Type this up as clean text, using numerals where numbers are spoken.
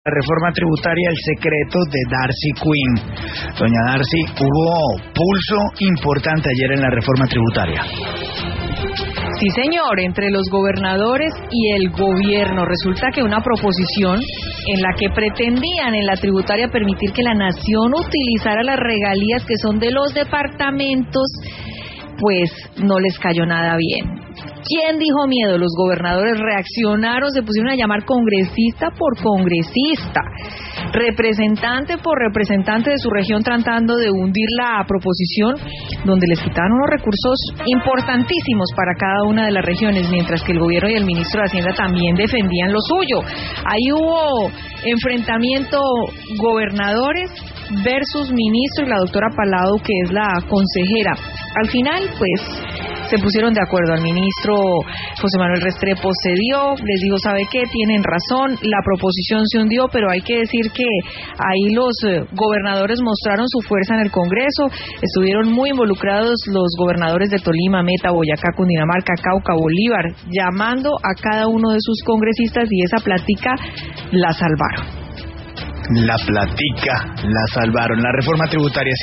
La reforma tributaria, el secreto de Darcy Quinn. Doña Darcy, hubo pulso importante ayer en la reforma tributaria. Sí, señor, entre los gobernadores y el gobierno. Resulta que una proposición en la que pretendían en la tributaria permitir que la nación utilizara las regalías que son de los departamentos, pues no les cayó nada bien. ¿Quién dijo miedo? Los gobernadores reaccionaron, se pusieron a llamar congresista por congresista, representante por representante de su región, tratando de hundir la proposición, donde les quitaron unos recursos importantísimos para cada una de las regiones, mientras que el gobierno y el ministro de Hacienda también defendían lo suyo. Ahí hubo enfrentamiento gobernadores versus ministro y la doctora Palau, que es la consejera. Al final, pues, se pusieron de acuerdo. Al ministro José Manuel Restrepo cedió, les dijo, ¿sabe qué? Tienen razón, la proposición se hundió, pero hay que decir que ahí los gobernadores mostraron su fuerza en el Congreso, estuvieron muy involucrados los gobernadores de Tolima, Meta, Boyacá, Cundinamarca, Cauca, Bolívar, llamando a cada uno de sus congresistas, y esa plática la salvaron. La plática la salvaron. La reforma tributaria.